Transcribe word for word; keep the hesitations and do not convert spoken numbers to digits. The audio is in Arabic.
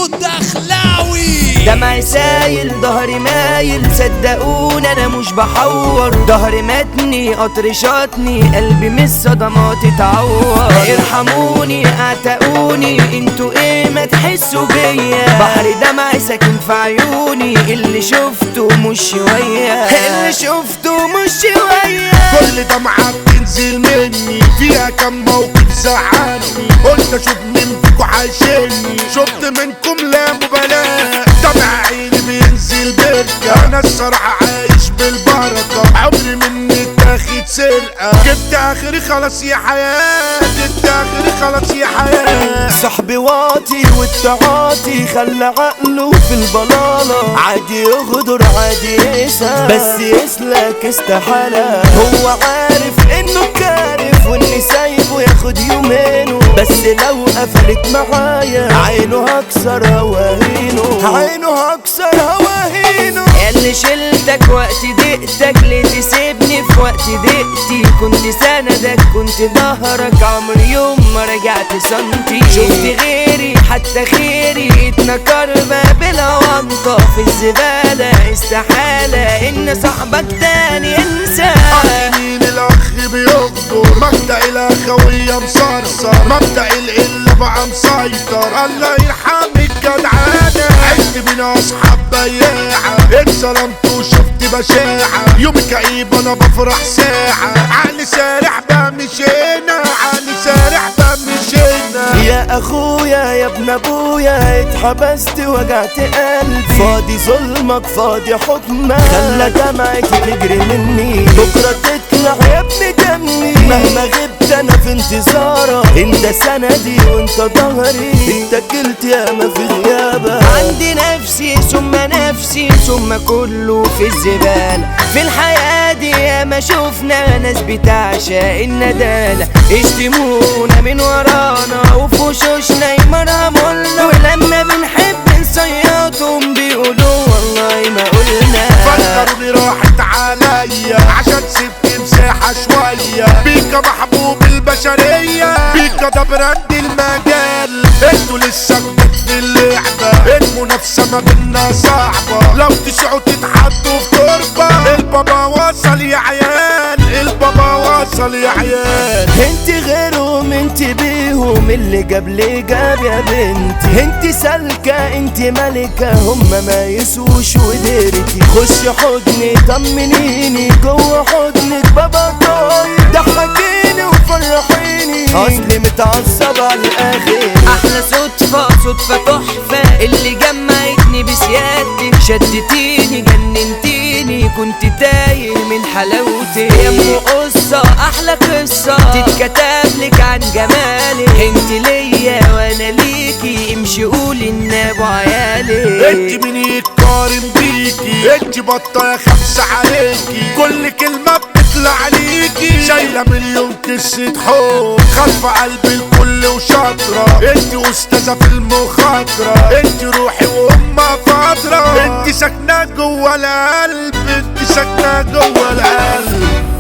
الدخلاوي. دمعي سايل ظهري مايل صدقوني انا مش بحور، ظهري ماتني قطر شاطني قلبي من الصدمات اتعور. ارحموني اعتقوني انتوا ايه ما تحسوا بيا، بحر دمعي ساكن في عيوني اللي شفته مش شوية، اللي شفته مش شوية. كل دمعة بتنزل مني فيها كم موقف زعلني، قلت اشوف مين فيكو عايشني، شفت منكم لا مبالاة، دمع عيني بينزل بركة. انا الصراحة عايش بالبركة، عمري مني اتاخد سرقة، جبت اخري خلاص يا حياة، جبت اخري خلاص يا حياة. صاحبي واطي والتعاطي خلى عقله في البلالة، عادي يغدر عادي يسا بس يسلك استحالة، هو عارف انه كارف واني سايبه ياخد يومينه، بس لو قفلت معايا عينه هكسر هواهينه، عينه هكسر هواهينه. اللي شلتك وقت ضيقتك ليه تسيبني في وقت ضيقتي، كنت سندك كنت ظهرك عمري يوم ما رجعت سنتي، شفت غيري حتى خيري اتنكر باب الأونطة في الزبالة، استحالة ان صاحبك تاني انسى. مين الاخ بيغدر مبدأ الاخوية مصرصر، مبدأ القلة بقى مسيطر، الله يرحمك جدعانة، عشت بين اصحاب بياعة اتظلمت وشفت بشاعة، يومي كئيب انا بفرح ساعة، عقلي سارح بمشينا، عقلي سارح بمشينا. يا اخويا يا ابن ابويا اتحبست وجعت قلبي، فاضي ظلمك فاضي حكمك خلى دمعتي تجري مني، بكرة تطلع يا ابن دمي مهما غبت انا في انتظارك، انت سندي وانت ظهري اتكلت ياما في غيابك، عندي نفسي ثم نفسي ثم كله في الزبالة، في الحياة دي ياما شوفنا ناس بتعشق الندالة، اشتمونا من ورانا وفي وشوشنا يمرهمولنا، ولما بنحب نصيطهم بيقولوا والله ما قلنا. فكروني راحت عليا عشان سبت مساحة شوية، بيكا محبوب البشرية، بيكا ده براند المجال، انتوا لسه جداد في اللعبة، المنافسة ما بينا صعبة، لو تسعوا تتحطوا في تربة، البابا وصل يا عيال، البابا وصل يا عيال. انت غيرهم انت بيهم اللي جاب لي جاب يا بنتي، انت سالكة انت ملكة هما ما يسوش وديرتي، خش حضني طمنيني جوه حضنك بابا طاير، ضحكيني وفرحيني اصلي متعصب على الاخر، احلى صدفة صدفة تحفة اللي جمعتني بسيادتك، شدتيني جننتيني كنت تايه من حلاوتك، يا ام قصة احلى قصة تتكتب لك عن جمالك، انت ليا وانا ليكي امشي قولي ان ابو عيالي، انت مين يتقارن بيكي، انت بطة يا خمسة عليكي، كل كلمة بتطلع عليكي، شايلة مليون قصة حب خلف قلب الكل وشاطرة، انت استاذة في المخاطرة، انت روحي وامها فترة، انت ساكنة جوه القلب، انت ساكنة جوه القلب.